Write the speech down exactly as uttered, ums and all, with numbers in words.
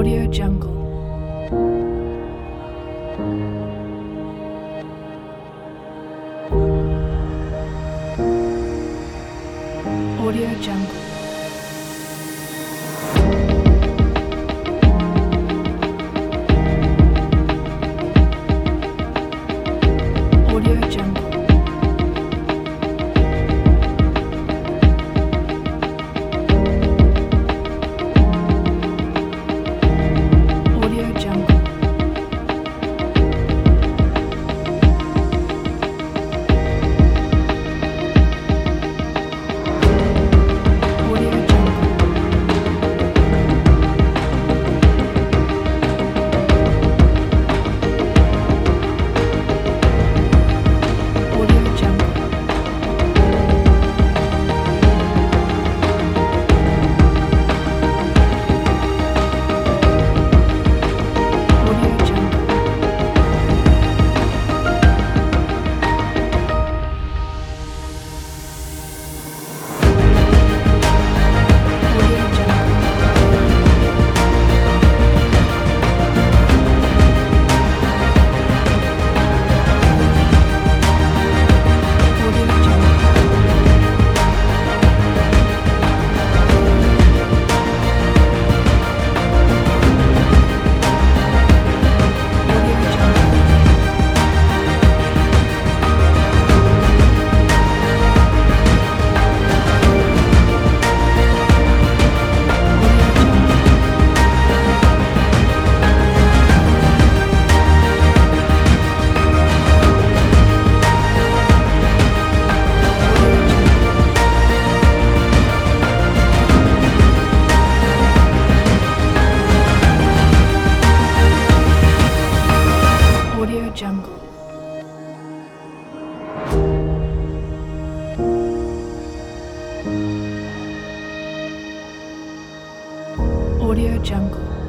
Audio Jungle. Audio Jungle. Audio Jungle. Audio Jungle. Audio Jungle. Audio Jungle. Audio Jungle. Audio Jungle. Audio Jungle. Audio Jungle. Audio Jungle. Audio Jungle. Audio Jungle. Audio Jungle.